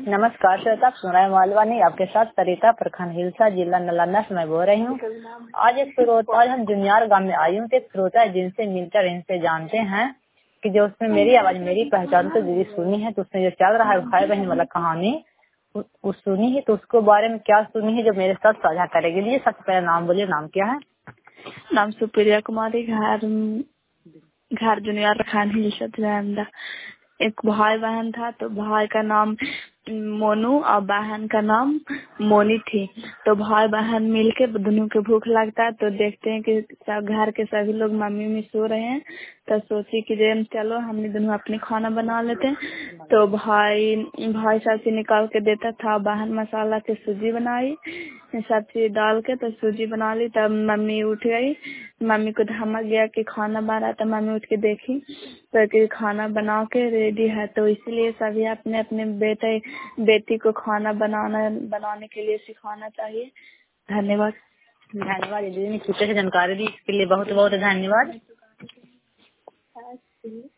नमस्कार श्रोता, आप सुन रहे हैं मालवानी, आपके साथ सरिता, प्रखंड हिलसा, जिला नालंदा से मैं बोल रही हूँ। आज हम जुनियार गांव में आई हूँ। एक श्रोता है जिनसे मिलकर इनसे जानते हैं कि जो उसने मेरी आवाज मेरी पहचान तो दीदी सुनी है, तो उसने जो चल रहा है भाई बहन वाला कहानी उस सुनी है, तो उसको बारे में क्या सुनी है जो मेरे साथ साझा करेगी। लिए सबसे पहले नाम बोलिए, नाम क्या है? नाम सुप्रिया कुमारी, घर जुनियार प्रखंड हिलसा। एक भाई बहन था, तो भाई का नाम मोनू और बहन का नाम मोनी थी। तो भाई बहन मिलके दोनों के भूख लगता है, तो देखते हैं कि सब घर के सभी लोग मम्मी में सो रहे हैं, तो सोची कि चलो हम दोनों अपने खाना बना लेते हैं। तो भाई सब चीज निकाल के देता था। बहन मसाला के सूजी बनाई, सब चीज डाल के तो सूजी बना ली। तब मम्मी उठ गई, मम्मी को धमक गया कि खाना बन रहा, तो मम्मी उठ के देखी तो कि खाना बना के रेडी है। तो इसलिए सभी अपने अपने बेटी को खाना बनाने के लिए सिखाना चाहिए। धन्यवाद। धन्यवाद दीदी ने छोटे से जानकारी दी, इसके लिए बहुत बहुत धन्यवाद।